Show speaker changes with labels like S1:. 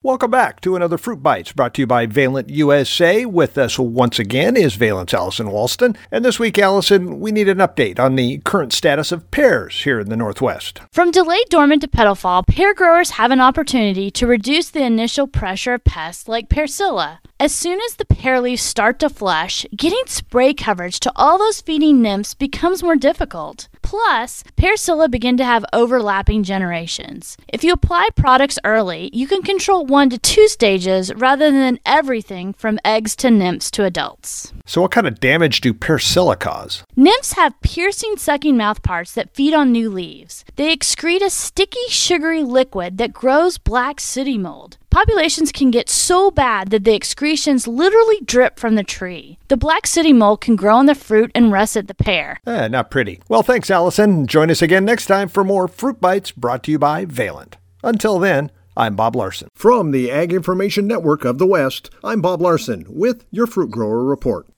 S1: Welcome back to another Fruit Bites brought to you by Valent USA. With us once again is Valent's Allison Walston. And this week, Allison, we need an update on the current status of pears here in the Northwest.
S2: From delayed dormant to petal fall, pear growers have an opportunity to reduce the initial pressure of pests like Persilla. As soon as the pear leaves start to flush, getting spray coverage to all those feeding nymphs becomes more difficult. Plus, Persilla begin to have overlapping generations. If you apply products early, you can control 1 to 2 stages rather than everything from eggs to nymphs to adults.
S1: So what kind of damage do Persilla cause?
S2: Nymphs have piercing, sucking mouthparts that feed on new leaves. They excrete a sticky, sugary liquid that grows black sooty mold. Populations can get so bad that the excretions literally drip from the tree. The black sooty mold can grow on the fruit and russet the pear.
S1: Not pretty. Well, thanks, Allison. Join us again next time for more Fruit Bites brought to you by Valent. Until then, I'm Bob Larson. From the Ag Information Network of the West, I'm Bob Larson with your Fruit Grower Report.